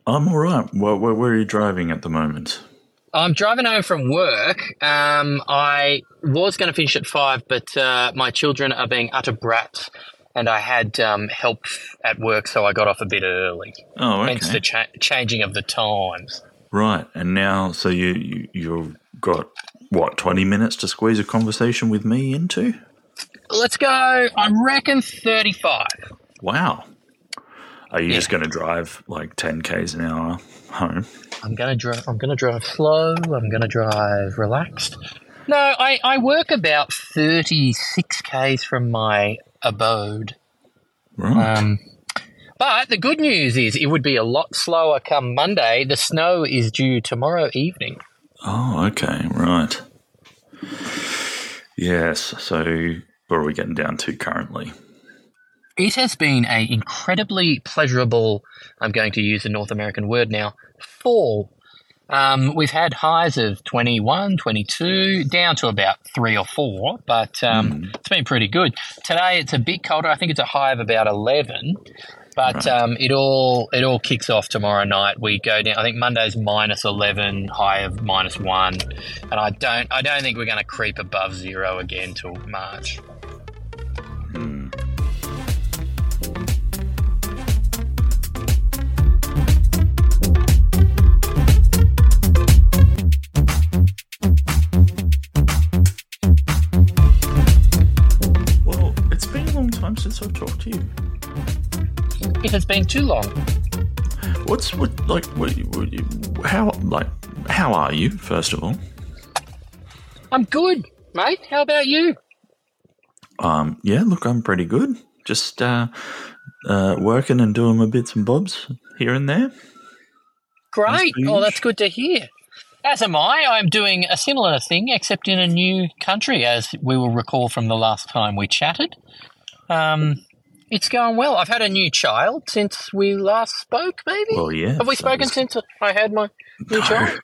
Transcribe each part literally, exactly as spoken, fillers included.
I'm all right. Where, where, where are you driving at the moment? I'm driving home from work. Um, I was going to finish at five, but uh, my children are being utter brats, and I had um, help at work, so I got off a bit early. Oh, okay. Hence the cha- changing of the times. Right, and now, so you, you, you've got, what, twenty minutes to squeeze a conversation with me into? Let's go, I reckon thirty-five. Wow. Are you Yeah. just going to drive like ten kays an hour home? I'm gonna drive. I'm gonna drive slow. I'm gonna drive relaxed. No, I, I work about thirty-six k's from my abode. Right. Um, but the good news is it would be a lot slower come Monday. The snow is due tomorrow evening. Oh, okay, right. Yes, so what are we getting down to currently? It has been a incredibly pleasurable, I'm going to use a North American word now, fall. Um, we've had highs of twenty-one, twenty-two, down to about three or four, but um, Mm. it's been pretty good. Today it's a bit colder. I think it's a high of about eleven, but Right. um, it all it all kicks off tomorrow night. We go down. I think Monday's minus eleven, high of minus one, and I don't I don't think we're going to creep above zero again till March. Mm. Well, it's been a long time since I've talked to you. It has been too long. What's what like? What, what, how like? How are you? First of all, I'm good, mate. How about you? um, yeah. Look, I'm pretty good. Just uh, uh, working and doing my bits and bobs here and there. Great. Nice Oh, that's good to hear. As am I. I'm doing a similar thing, except in a new country, as we will recall from the last time we chatted. Um, it's going well. I've had a new child since we last spoke, maybe? Well, yeah. Have we that spoken was- since I had my new child?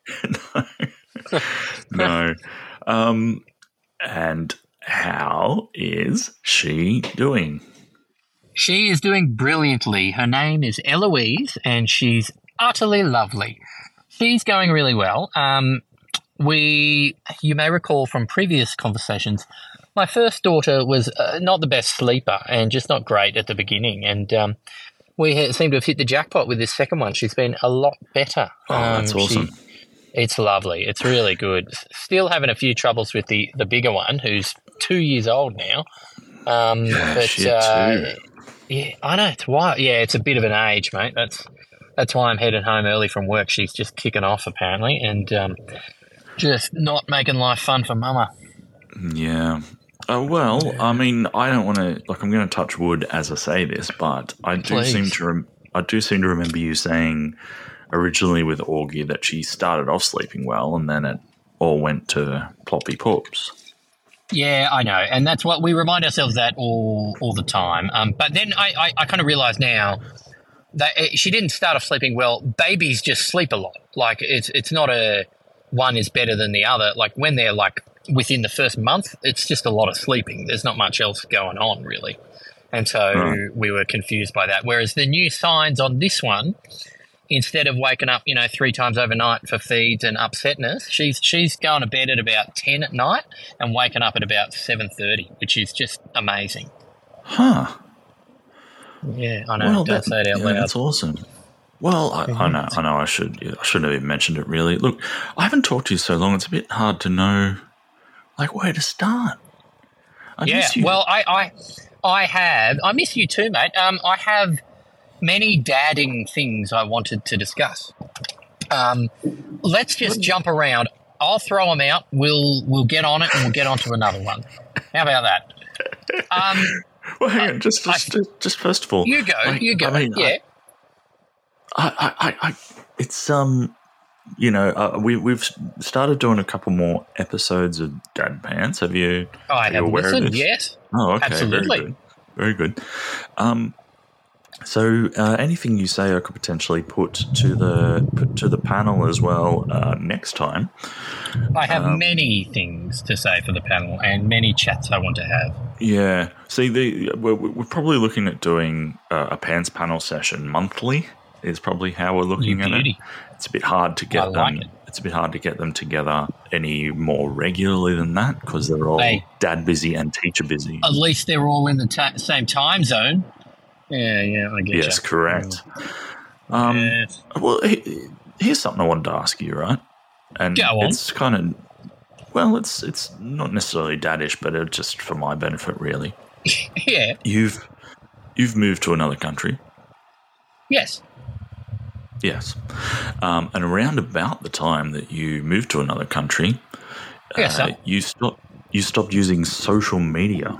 no, no. Um, and how is she doing? She is doing brilliantly. Her name is Eloise, and she's utterly lovely. She's going really well. Um, we, you may recall from previous conversations, my first daughter was uh, not the best sleeper and just not great at the beginning, and um, we ha- seem to have hit the jackpot with this second one. She's been a lot better. Oh, that's Um, she- awesome. it's lovely. It's really good. Still having a few troubles with the, the bigger one, who's two years old now. Um, Yeah, but shit, uh, too. yeah, I know it's wild. Yeah, it's a bit of an age, mate. That's that's why I'm headed home early from work. She's just kicking off apparently, and um, just not making life fun for Mama. Yeah. Uh, well, I mean, I don't want to like. I'm going to touch wood as I say this, but I do Please. seem to. Rem- I do seem to remember you saying originally with Augie that she started off sleeping well, and then it all went to ploppy poops. Yeah, I know, and that's what we remind ourselves that all all the time. Um, but then I, I, I kind of realise now that it, she didn't start off sleeping well. Babies just sleep a lot. Like it's it's not a one is better than the other. Like when they're like within the first month, it's just a lot of sleeping. There's not much else going on really, and so Right. we were confused by that. Whereas the new signs on this one, instead of waking up, you know, three times overnight for feeds and upsetness, she's she's going to bed at about ten at night and waking up at about seven thirty, which is just amazing. Huh. Yeah, I know. Well, Don't that, say it out yeah, loud. that's awesome. Well, I, I know, I know. I should, I shouldn't have even mentioned it. Really, look, I haven't talked to you so long. It's a bit hard to know, like, where to start. I Yeah, miss you. well, I, I, I have. I miss you too, mate. Um, I have many dadding things I wanted to discuss. Um, let's just jump around. I'll throw them out. We'll we'll get on it and we'll get on to another one. How about that? Um, well, hang on, just, I- just, just, just first of all, you go. like, you go. I mean, yeah. I, I, I, I, it's um, you know, uh, we we've started doing a couple more episodes of Dad Pants. Have you? I are you have aware of listened. this? Yes. Oh, okay. Absolutely. Very good. Very good. Um, so uh, anything you say, I could potentially put to the put to the panel as well uh, next time. I have Um, many things to say for the panel and many chats I want to have. Yeah. See, the we're, we're probably looking at doing uh, a pants panel session monthly. is probably how we're looking You at beauty. it. It's a bit hard to get I like them. it. It's a bit hard to get them together any more regularly than that because they're all Hey. dad busy and teacher busy. At least they're all in the ta- same time zone. Yeah, yeah, I get Yes, you. correct. Um, Yes. Well, he, here's something I wanted to ask you, right? And Go on. it's kind of, well, it's it's not necessarily daddish, but it's just for my benefit, really. Yeah. You've you've moved to another country. Yes. Yes. Um, and around about the time that you moved to another country, Yes, uh, sir. you stopped you stopped using social media,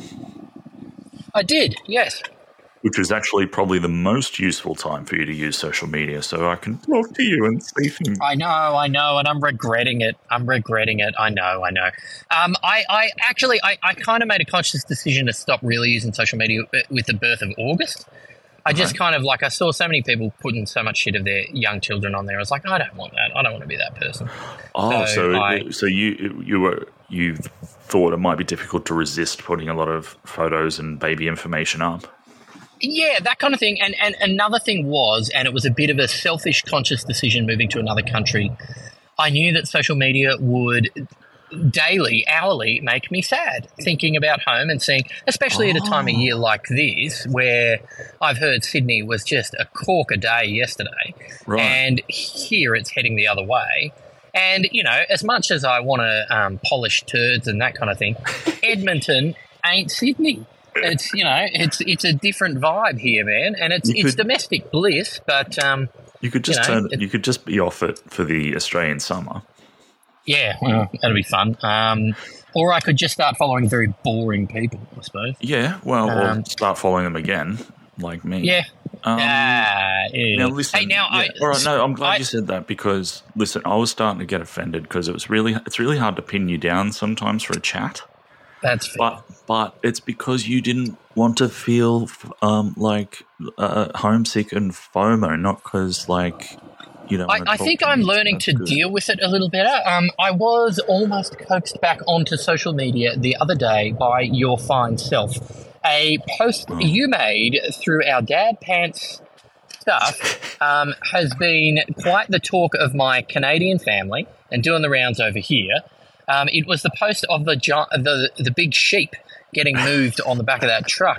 I did. Yes. which was actually probably the most useful time for you to use social media. So I can talk to you and see things. I know, I know, and I'm regretting it. I'm regretting it. I know, I know. Um, I, I actually, I, I kind of made a conscious decision to stop really using social media with the birth of August. I just Right. kind of like I saw so many people putting so much shit of their young children on there. I was like, I don't want that. I don't want to be that person. Oh, So so I- so you you were you thought it might be difficult to resist putting a lot of photos and baby information up. Yeah, that kind of thing. And and another thing was, and it was a bit of a selfish, conscious decision moving to another country. I knew that social media would daily, hourly make me sad, thinking about home and seeing, especially at a time of year like this, where I've heard Sydney was just a cork a day yesterday, Right. and here it's heading the other way. And, you know, as much as I want to um, polish turds and that kind of thing, Edmonton ain't Sydney. It's, you know, it's it's a different vibe here, man, and it's You it's could- domestic bliss, but um, You could just You know, turn. it- you could just be off it for the Australian summer. yeah, well, that'll be fun. Um, or I could just start following very boring people, I suppose. Yeah, well, or Um, start following them again, like me. Yeah. Um, Ah, yeah. Now listen. Hey, now yeah, I. all right. No, I'm glad I- you said that because listen, I was starting to get offended because it was really it's really hard to pin you down sometimes for a chat. That's fair. But but it's because you didn't want to feel um, like uh, homesick and FOMO, not because like you don't. I, wanna I talk think to I'm me. learning That's to good. deal with it a little better. Um, I was almost coaxed back onto social media the other day by your fine self. A post Oh. you made through our Dad Pants stuff um, has been quite the talk of my Canadian family and doing the rounds over here. Um, it was the post of the, gi- the the big sheep getting moved on the back of that truck.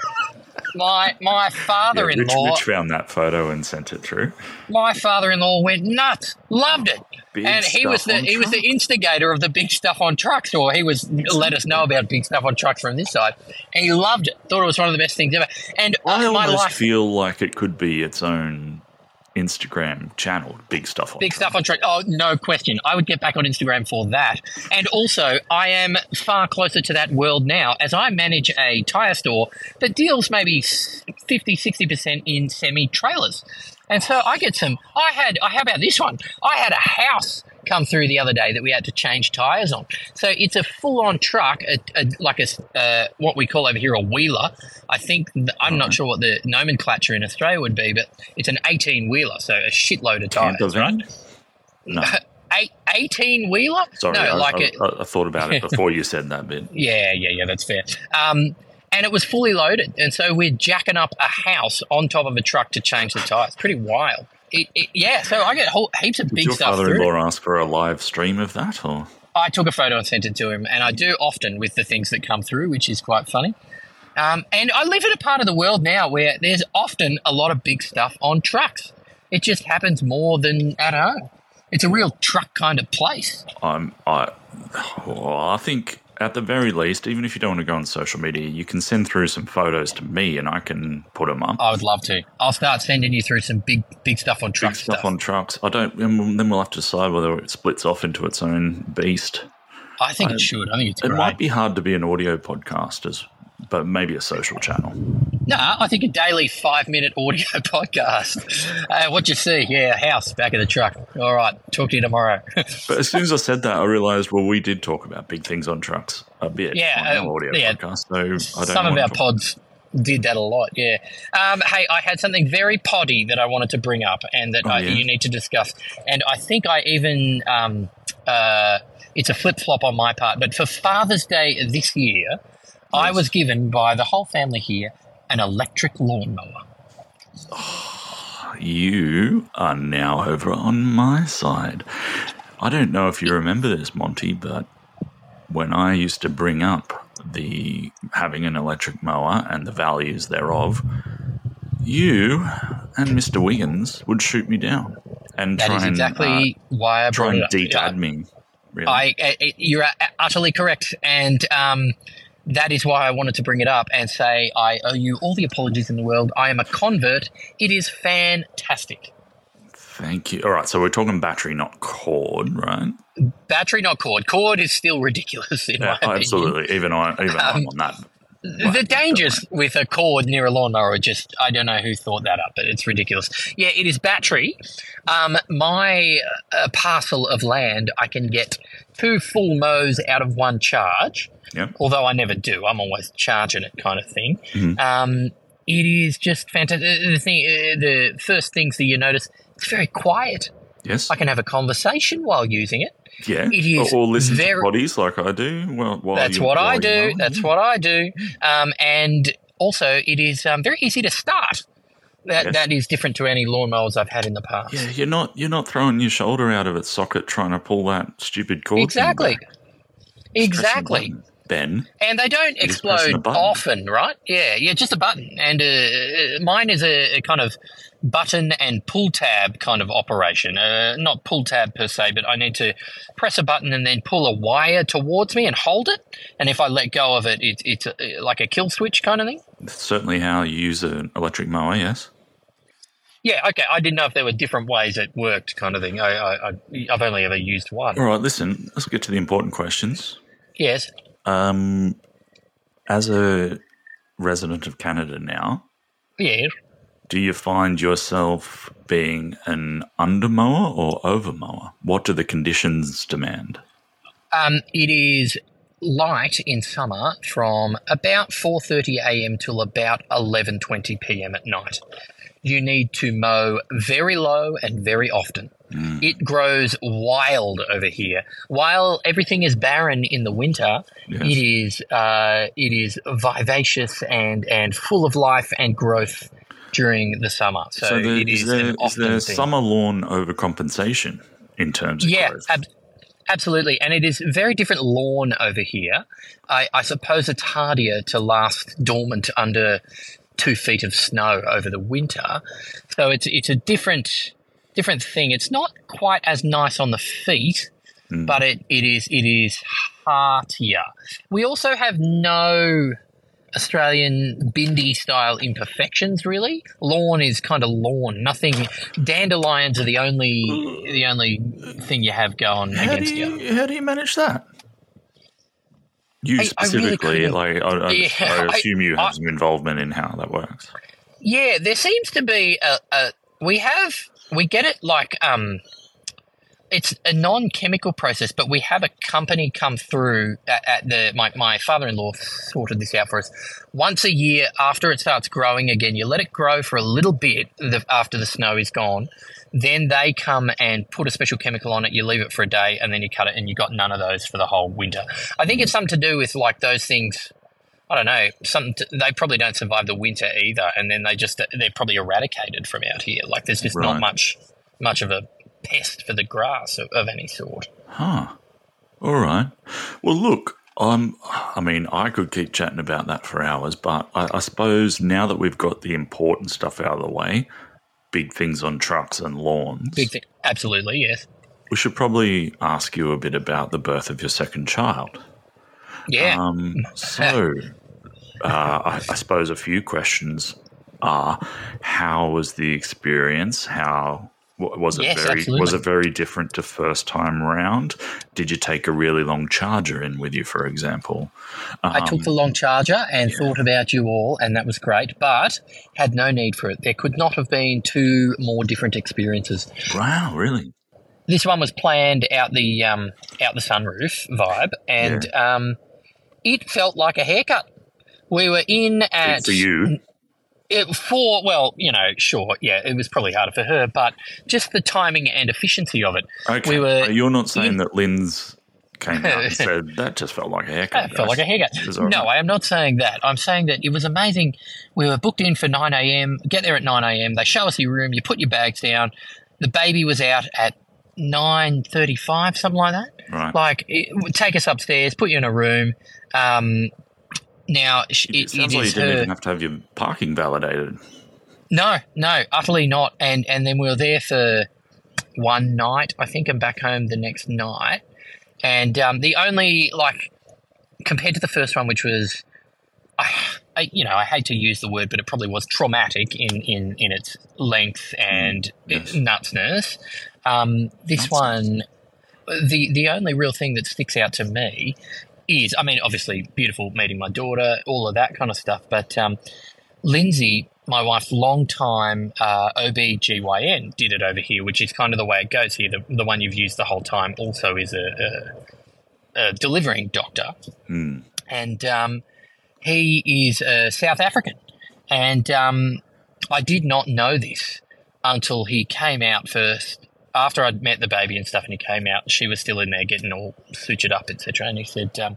My my Yeah, Rich, father-in-law Rich found that photo and sent it through. my father-in-law went nuts, loved it. Big And he was stuff the on he was the truck. instigator of the big stuff on trucks, or he was let us know about big stuff on trucks from this side, and he loved it. Thought it was one of the best things ever. And I uh, my almost life, feel like it could be its own Instagram channel. Big stuff on big truck. stuff on trucks. Oh, no question. I would get back on Instagram for that. And also, I am far closer to that world now as I manage a tire store that deals maybe fifty, sixty percent in semi trailers. And so I get some. I had. How about this one? I had a house come through the other day that we had to change tires on. So it's a full-on truck, a, a, like a uh, what we call over here a wheeler. I think th- I'm not sure what the nomenclature in Australia would be, but it's an eighteen-wheeler, so a shitload of tires, Camper right? van? No, Eight, eighteen-wheeler? sorry. no, I, like I, it. I, I thought about it before you said that bit. Yeah, yeah, yeah, that's fair. Um, and it was fully loaded. And so we're jacking up a house on top of a truck to change the tires. Pretty wild. It, it, yeah, so I get whole, heaps of Did big your stuff through. father-in-law ask for a live stream of that, or I took a photo and sent it to him, and I do often with the things that come through, which is quite funny. Um, and I live in a part of the world now where there's often a lot of big stuff on trucks. It just happens more than at home. It's a real truck kind of place. I'm I? Well, I think at the very least, even if you don't want to go on social media, you can send through some photos to me, and I can put them up. I would love to. I'll start sending you through some big, big stuff on Big truck stuff stuff. on trucks. I don't. And then we'll have to decide whether it splits off into its own beast. I think I- it should. I think it's It great. might be hard to be an audio podcast, as, but maybe a social channel. No, I think a daily five-minute audio podcast. Uh, what you see? Yeah, house, back of the truck. All right, talk to you tomorrow. But as soon as I said that, I realised, well, we did talk about big things on trucks a bit Yeah, on um, our audio yeah. podcast. So I don't Some of want our to- pods did that a lot, yeah. Um, hey, I had something very poddy that I wanted to bring up and that Oh, I, yeah? you need to discuss. And I think I even, um, uh, it's a flip-flop on my part, but for Father's Day this year, I Yes. was given by the whole family here an electric lawnmower. you are now over on my side. I don't know if you remember this, Monty, but when I used to bring up the having an electric mower and the values thereof, you and Mister Wiggins would shoot me down and That try is and, exactly uh, why I try brought and it up. de-dad me. Really. I, I, you're utterly correct, and um, that is why I wanted to bring it up and say I owe you all the apologies in the world. I am a convert. It is fantastic. Thank you. All right, so we're talking battery, not cord, right? Battery, not cord. Cord is still ridiculous in Yeah, my opinion. absolutely. Even I, even Um, I'm on that. The dangers with a cord near a lawnmower are just, I don't know who thought that up, but it's ridiculous. Yeah, it is battery. Um, my uh, parcel of land, I can get two full mows out of one charge, Yep. although I never do. I'm always charging it kind of thing. Mhm. Um, it is just fantastic. The, thing, uh, the first things that you notice, it's very quiet. Yes. I can have a conversation while using it. Yeah. It is or, or listen very- to potties like I do. Well, while That's you, what while I you do. mow. That's what I do. Um, and also, it is um, very easy to start. That Yes. that is different to any lawnmowers I've had in the past. Yeah, you're not you're not throwing your shoulder out of its socket trying to pull that stupid cord. thing Exactly. back. Just pressing a Exactly. button. Ben. And they don't You're just pressing a explode button. often, right? Yeah, yeah, just a button. And uh, mine is a, a kind of button and pull tab kind of operation. Uh, not pull tab per se, but I need to press a button and then pull a wire towards me and hold it. And if I let go of it, it it's a, like a kill switch kind of thing. That's certainly how you use an electric mower. Yes. Yeah, okay. I didn't know if there were different ways it worked, kind of thing. I, I, I- I've only ever used one. All right. Listen. Let's get to the important questions. Yes. Um, as a resident of Canada now, Yeah. do you find yourself being an undermower or overmower? What do the conditions demand? Um, it is light in summer from about four thirty a.m. till about eleven twenty p.m. at night. You need to mow very low and very often. It grows wild over here. While everything is barren in the winter, Yes. it is uh, it is vivacious and, and full of life and growth during the summer. So, So the, it is, is there, an is often there thing. summer lawn overcompensation in terms of Yeah, growth? ab- absolutely. And it is very different lawn over here. I, I suppose it's hardier to last dormant under two feet of snow over the winter. So it's it's a different different thing. It's not quite as nice on the feet, Mm. but it, it is it is heartier. We also have no Australian bindi style imperfections really. Lawn is kind of lawn. Nothing. Dandelions are the only the only thing you have going How do against you. you how do you manage that? You I- I really specifically, couldn't- like I, I, Yeah, I I- assume you have I- some involvement in how that works. Yeah, there seems to be a, a we have we get it like um it's a non-chemical process, but we have a company come through at, at the my, my father-in-law sorted this out for us. Once a year after it starts growing again, you let it grow for a little bit the, after the snow is gone. Then they come and put a special chemical on it. You leave it for a day and then you cut it and you got none of those for the whole winter. I think it's something to do with like those things. I don't know. Something to, they probably don't survive the winter either, and then they just they're probably eradicated from out here. Like there's just Right. not much much of a pest for the grass of, of any sort. Huh. All right. Well, look, I'm, I mean, I could keep chatting about that for hours, but I, I suppose now that we've got the important stuff out of the way, big things on trucks and lawns, Big thing, absolutely, yes, we should probably ask you a bit about the birth of your second child. yeah. Um, so, uh, I, I suppose a few questions are: how was the experience? How wa- was it? Yes, very absolutely. was it very different to first time round? Did you take a really long charger in with you, for example? I Um, took the long charger and thought about you all, and that was great, but had no need for it. There could not have been two more different experiences. Wow, really? This one was planned out the um, out the sunroof vibe, and um, it felt like a haircut. We were in at For you? it, for well, you know, sure, yeah, it was probably harder for her, but just the timing and efficiency of it. Okay. We were Uh, You're not saying in- that Lynn's came out and said that just felt like a haircut. That felt guys. like a haircut. It was all No, right. I am not saying that. I'm saying that it was amazing. We were booked in for nine a.m., get there at nine a.m., they show us your room, you put your bags down. The baby was out at nine thirty-five, something like that. Right. Like, it would take us upstairs, put you in a room. Um, now, it, It it, sounds it like you is didn't her... even have to have your parking validated. No, no, utterly not. And and then we were there for one night, I think, and back home the next night. And um, the only, like, compared to the first one, which was, I, I, you know, I hate to use the word, but it probably was traumatic in, in, in its length and yes. nutsness. Um, this Nutsness. one, the the only real thing that sticks out to me is, I mean, obviously beautiful meeting my daughter, all of that kind of stuff, but um, Lindsay, my wife, long time uh, O B G Y N, did it over here, which is kind of the way it goes here. The, the one you've used the whole time also is a, a, a delivering doctor. Hmm. And um, he is a South African. And um, I did not know this until he came out first. After I'd met the baby and stuff and he came out, she was still in there getting all sutured up, et cetera. And he said, um,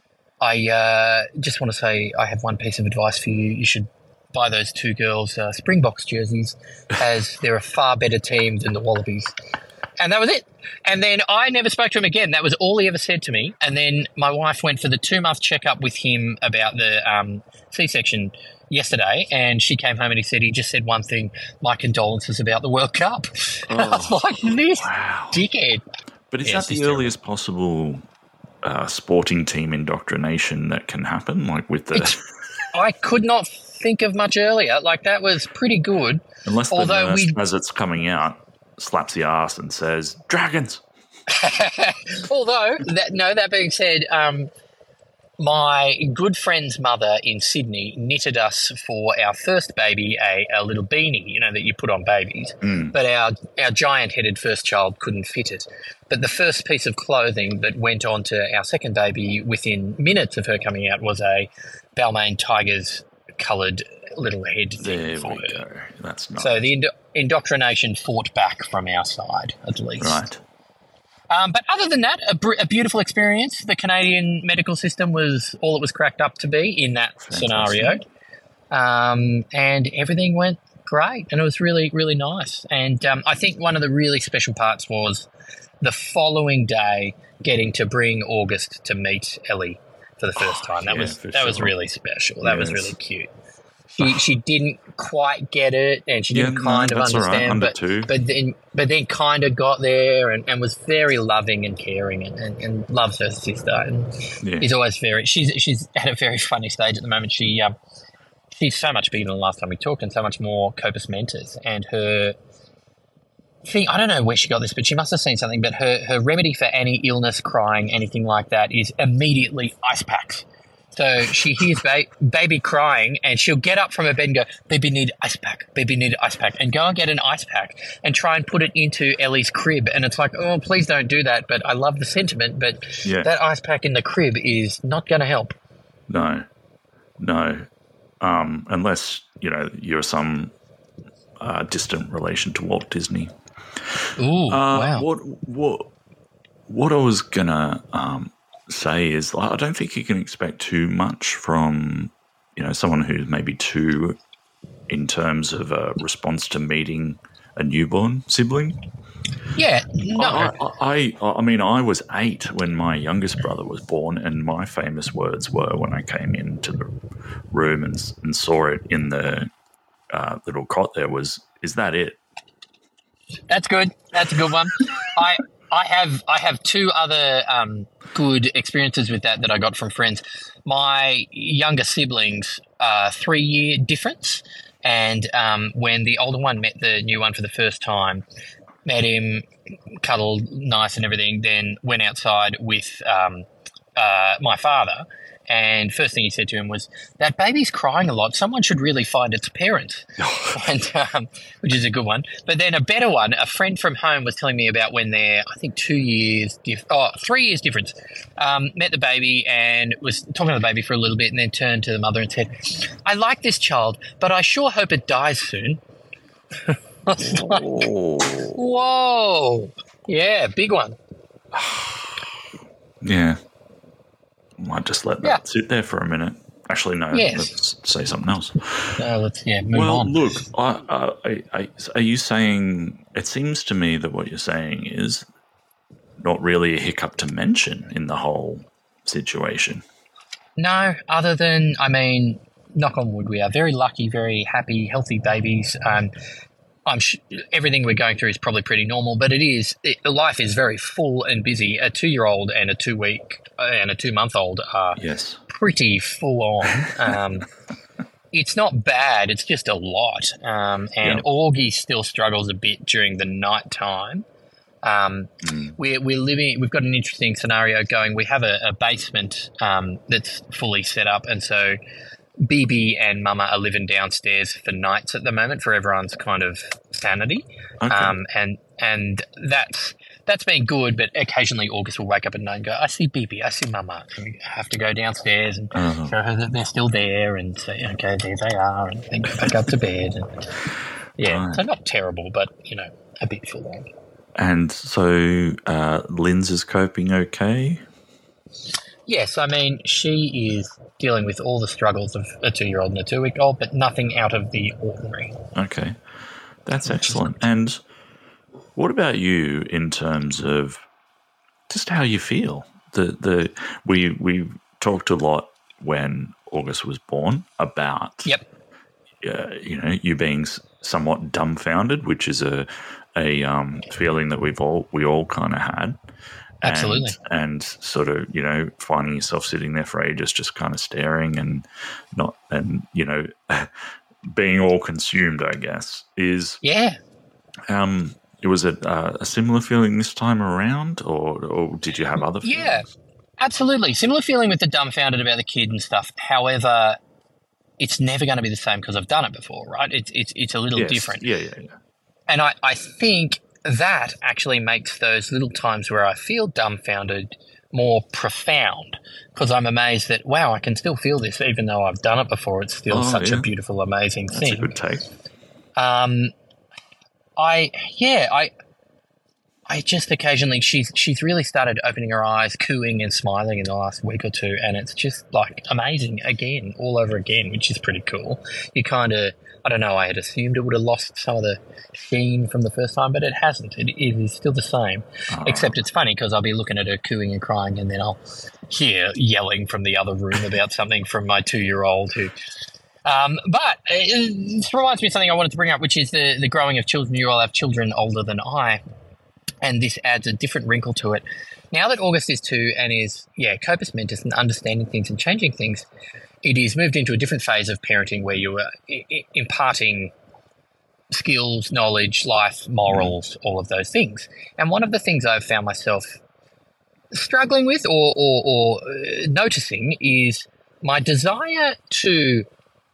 I uh, just want to say I have one piece of advice for you. You should buy those two girls uh, Springboks jerseys, as they're a far better team than the Wallabies. And that was it. And then I never spoke to him again. That was all he ever said to me. And then my wife went for the two-month checkup with him about the um, C-section yesterday, and she came home and he said he just said one thing: my condolences about the World Cup. Oh, I was like, this wow. dickhead. But is Yes, that the it's terrible. earliest possible uh, sporting team indoctrination that can happen? Like with the It's- I could not think of much earlier. Like, that was pretty good. unless the although nurse, we- as it's coming out, slaps the ass and says dragons. Although, that, no, that being said, um, my good friend's mother in Sydney knitted us for our first baby a, a little beanie, you know, that you put on babies. Mm. But our, our giant-headed first child couldn't fit it. But the first piece of clothing that went on to our second baby within minutes of her coming out was a Balmain Tigers coloured little head thing There for we her. go. That's nice. So the indo- indoctrination fought back from our side, at least. right. Um, but other than that, a, br- a beautiful experience. The Canadian medical system was all it was cracked up to be in that Fantastic. scenario. Um, and everything went great. And it was really, really nice. And um, I think one of the really special parts was the following day getting to bring August to meet Ellie for the first Oh, time. That yeah, was for that was sure. really special. That was Yes. really cute. She she didn't quite get it, and she Yeah, didn't no, kind of that's all right. understand, Under but two. but then but then kind of got there, and, and was very loving and caring, and, and, and loves her sister, and Yeah. is always very. She's she's at a very funny stage at the moment. She um she's so much bigger than the last time we talked, and so much more corpus mentis, and her thing. I don't know where she got this, but she must have seen something. But her her remedy for any illness, crying, anything like that, is immediately ice packs. So she hears ba- baby crying, and she'll get up from her bed and go, "Baby need ice pack, baby need ice pack," and go and get an ice pack and try and put it into Ellie's crib. And it's like, oh, please don't do that. But I love the sentiment, but Yeah. that ice pack in the crib is not going to help. No, no. Um, unless, you know, you're some uh, distant relation to Walt Disney. Ooh, Uh, wow. What what what I was gonna um, say is, I don't think you can expect too much from, you know, someone who's maybe two in terms of a response to meeting a newborn sibling. Yeah, no. I, I, I, I mean, I was eight when my youngest brother was born, and my famous words were when I came into the room and, and saw it in the uh, little cot there was, "Is that it?" That's good. That's a good one. I I have I have two other um, good experiences with that that I got from friends. My younger siblings, uh, three year difference, and um, when the older one met the new one for the first time, met him, cuddled, nice and everything, then went outside with um, uh, my father. And first thing he said to him was, "That baby's crying a lot. Someone should really find its parents," and um, which is a good one. But then a better one, a friend from home was telling me about when they're, I think, two years, dif- oh, three years difference, um, met the baby and was talking to the baby for a little bit and then turned to the mother and said, "I like this child, but I sure hope it dies soon." I was like, Oh, whoa. Yeah, big one. Yeah. Might just let that Yeah. sit there for a minute. Actually, no. Yes. Let's say something else. Uh, let's yeah move Well, on. look, I, I, I, are you saying? It seems to me that what you're saying is not really a hiccup to mention in the whole situation. No, other than, I mean, knock on wood, we are very lucky, very happy, healthy babies. Um, I'm sh- everything we're going through is probably pretty normal, but it is it, life is very full and busy. A two-year-old and a two-week uh, and a two-month-old are Yes. pretty full on. Um, it's not bad; it's just a lot. Um, and Yep. Augie still struggles a bit during the night time. Um, Mm. we're, we're living, we've got an interesting scenario going. We have a, a basement um, that's fully set up. And so B B and Mama are living downstairs for nights at the moment for everyone's kind of sanity. Okay. Um, and and that's that's been good, but occasionally August will wake up at night and go, I see B B, I see Mama. And we have to go downstairs and Uh-huh. show her that they're still there and say, okay, there they are, and then go back up to bed. And, yeah, Right. so not terrible, but, you know, a bit full on. And so uh, Linz is coping okay? Yes, I mean, she is dealing with all the struggles of a two-year-old and a two-week-old, but nothing out of the ordinary. Okay. That's excellent. And what about you in terms of just how you feel? The the we we talked a lot when August was born about Yep. uh, you know, you being s- somewhat dumbfounded, which is a a um, feeling that we've all we all kind of had. Absolutely. And, and sort of, you know, finding yourself sitting there for ages, just kind of staring and not, and, you know, being all consumed, I guess, is, Yeah. um, was it uh, a similar feeling this time around, or, or did you have other feelings? Yeah, absolutely. Similar feeling with the dumbfounded about the kid and stuff. However, it's never going to be the same because I've done it before, right? It's it's it's a little Yes. different. Yeah, yeah, yeah. And I, I think that actually makes those little times where I feel dumbfounded more profound, because I'm amazed that, wow, I can still feel this even though I've done it before. It's still Oh, such yeah. a beautiful, amazing That's thing. a good take. Um, I yeah, I I just occasionally she's she's really started opening her eyes, cooing and smiling in the last week or two, and it's just like amazing again, all over again, which is pretty cool. You kind of, I don't know, I had assumed it would have lost some of the sheen from the first time, but it hasn't. It, it is still the same, Oh. except it's funny because I'll be looking at her cooing and crying, and then I'll hear yelling from the other room about something from my two-year-old who. Um, but it, this reminds me of something I wanted to bring up, which is the, the growing of children. You all have children older than I, and this adds a different wrinkle to it. Now that August is two and is, yeah, corpus mentis and understanding things and changing things, it is moved into a different phase of parenting where you are I- I- imparting skills, knowledge, life, morals, all of those things. And one of the things I've found myself struggling with or, or, or uh, noticing is my desire to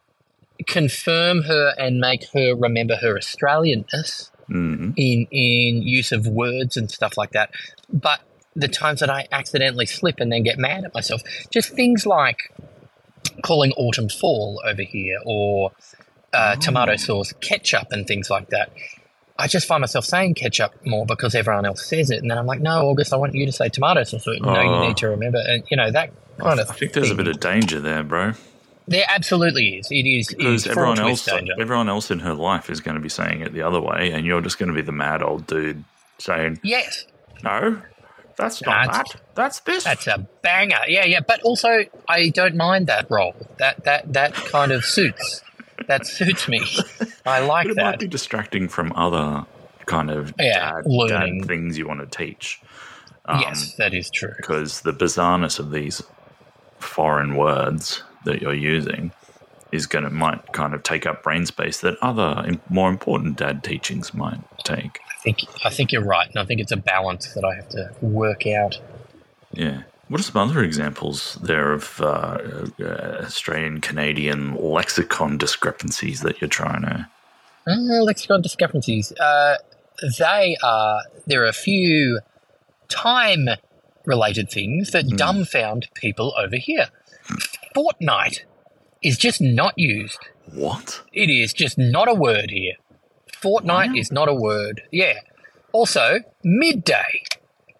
confirm her and make her remember her Australianness Mm. in in use of words and stuff like that. But the times that I accidentally slip and then get mad at myself, just things like calling autumn fall over here, or uh, Oh. tomato sauce ketchup and things like that. I just find myself saying ketchup more because everyone else says it, and then I'm like, no, August, I want you to say tomato sauce. So, no, you Oh. need to remember, and you know that I, kind th- of. I think there's a thing. bit of danger there, bro. There absolutely is. It is Because is everyone fraught with else, danger. everyone else in her life is going to be saying it the other way, and you're just going to be the mad old dude saying, Yes. "No, that's Nah, not it's- that. That's this." That's a banger. Yeah, yeah. But also, I don't mind that role. That that that kind of suits. That suits me. I like but it might that. be distracting from other kind of Yeah, dad, learning. dad things you want to teach. Um, Yes, that is true. Because the bizarreness of these foreign words that you're using is going to might kind of take up brain space that other im- more important dad teachings might take. I think I think you're right, and I think it's a balance that I have to work out. Yeah. What are some other examples there of uh, uh, Australian Canadian lexicon discrepancies that you're trying to? Uh, lexicon discrepancies. Uh, they are. There are a few time-related things that Mm. dumbfound people over here. Fortnight is just not used. What? It is just not a word here. Fortnight Wow. is not a word. Yeah. Also, midday.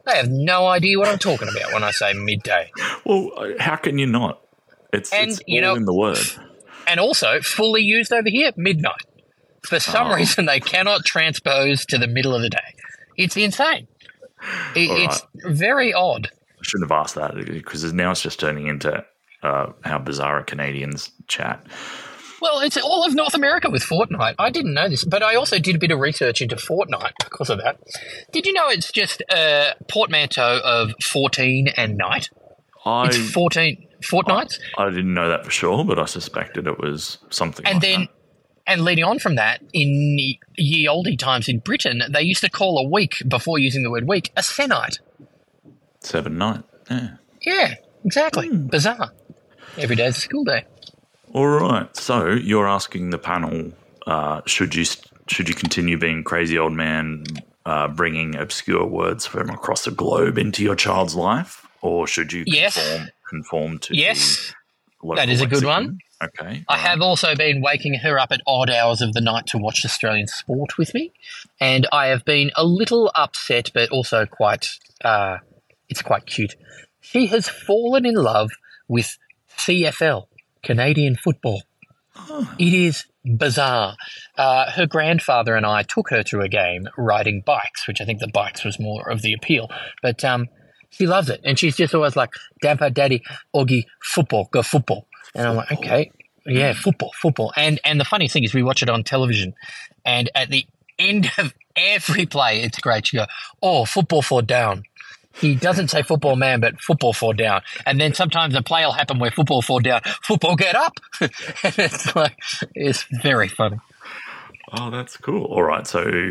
They have no idea what I'm talking about when I say midday. Well, how can you not? It's, And, it's you all know, in the word. And also, fully used over here, midnight. For some Oh. reason, they cannot transpose to the middle of the day. It's insane. It, All it's very odd. I shouldn't have asked that because now it's just turning into uh, how bizarre Canadians chat. Well, it's all of North America with Fortnite. I didn't know this, but I also did a bit of research into Fortnite because of that. Did you know it's just a portmanteau of fourteen and night? I, It's fourteen fortnights. I, I didn't know that for sure, but I suspected it was something And like then, that. and leading on from that, in ye olde times in Britain, they used to call a week, before using the word week, a sennight. Seven night, yeah. Yeah, exactly. Mm. Bizarre. Every day's a school day. All right. So you're asking the panel, uh, should you should you continue being crazy old man, uh, bringing obscure words from across the globe into your child's life, or should you yes. conform, conform to yes, the that is a good one. Okay. I right. have also been waking her up at odd hours of the night to watch Australian sport with me, and I have been a little upset, but also quite, uh, it's quite cute. She has fallen in love with C F L. Canadian football. Oh. It is bizarre. Uh, her grandfather and I took her to a game riding bikes, which I think the bikes was more of the appeal. But um, she loves it. And she's just always like, Grandpa, Daddy, Augie, football, go football. And I'm like, okay, yeah, football, football. And and the funny thing is we watch it on television, and at the end of every play, it's great. She go, oh, football for down. He doesn't say football man, but football fall down. And then sometimes a play will happen where football fall down, football get up. And it's like, it's very funny. Oh, that's cool. All right. So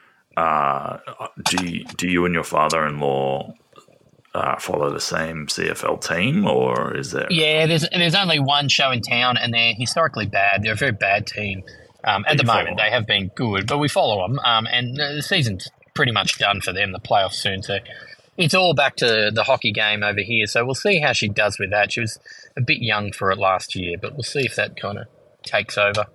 uh, do, you, do you and your father-in-law uh, follow the same C F L team, or is there? Yeah, there's there's only one show in town, and they're historically bad. They're a very bad team. Um, at the moment, they have been good, but we follow them. Um, and the season's pretty much done for them, the playoffs soon. So it's all back to the hockey game over here, so we'll see how she does with that. She was a bit young for it last year, but we'll see if that kind of takes over.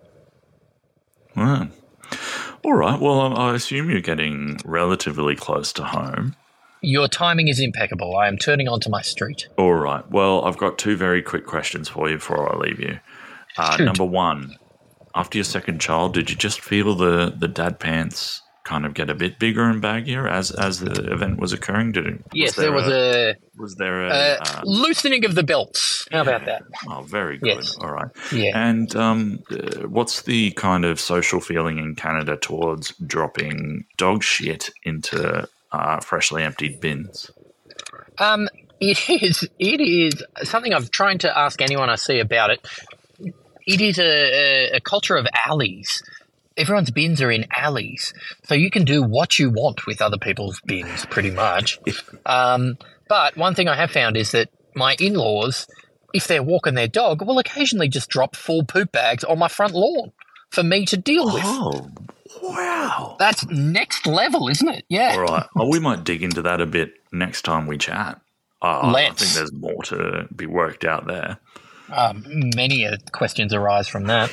Right. All right. Well, I assume you're getting relatively close to home. Your timing is impeccable. I am turning onto my street. All right. Well, I've got two very quick questions for you before I leave you. Uh, number one, after your second child, did you just feel the, the dad pants kind of get a bit bigger and baggier as as the event was occurring? Did it? Yes, there, there was a, a was there a uh, uh, loosening of the belts. How about that? Oh, very good. Yes. All right. Yeah. And um, uh, what's the kind of social feeling in Canada towards dropping dog shit into uh, freshly emptied bins? Um, it is. It is something I've tried to ask anyone I see about it. It is a, a, a culture of alleys. Everyone's bins are in alleys, so you can do what you want with other people's bins, pretty much. um, but one thing I have found is that my in-laws, if they're walking their dog, will occasionally just drop full poop bags on my front lawn for me to deal with. Oh, wow. That's next level, isn't it? Yeah. All right. Well, we might dig into that a bit next time we chat. Uh, I think there's more to be worked out there. Um, many uh, questions arise from that.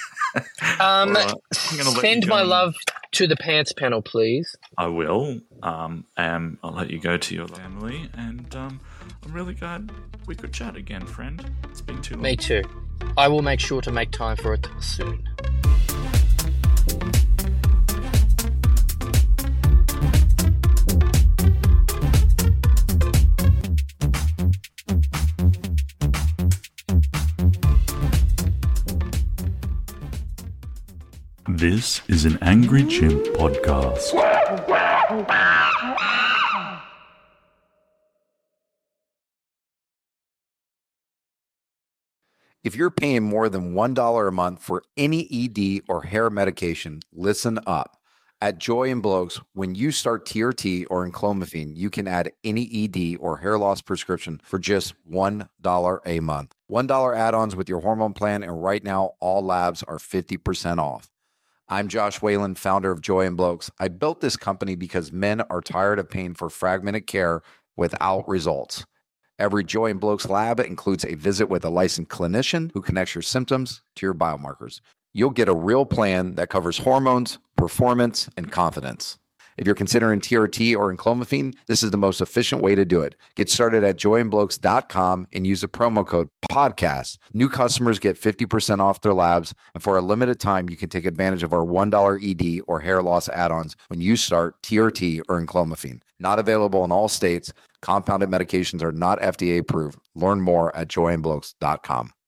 Um, right. Send my love to the pants panel, please. I will. Um, and I'll let you go to your family. And um, I'm really glad we could chat again, friend. It's been too long. Me too. I will make sure to make time for it soon. This is an Angry Chimp podcast. If you're paying more than one dollar a month for any E D or hair medication, listen up. At Joy and Blokes, when you start T R T or enclomiphene, you can add any E D or hair loss prescription for just one dollar a month. one dollar add-ons with your hormone plan, and right now, all labs are fifty percent off. I'm Josh Whalen, founder of Joy and Blokes. I built this company because men are tired of paying for fragmented care without results. Every Joy and Blokes lab includes a visit with a licensed clinician who connects your symptoms to your biomarkers. You'll get a real plan that covers hormones, performance, and confidence. If you're considering T R T or enclomiphene, this is the most efficient way to do it. Get started at joy and blokes dot com and use the promo code podcast. New customers get fifty percent off their labs, and for a limited time, you can take advantage of our one dollar E D or hair loss add-ons when you start T R T or enclomiphene. Not available in all states. Compounded medications are not F D A approved. Learn more at joy and blokes dot com.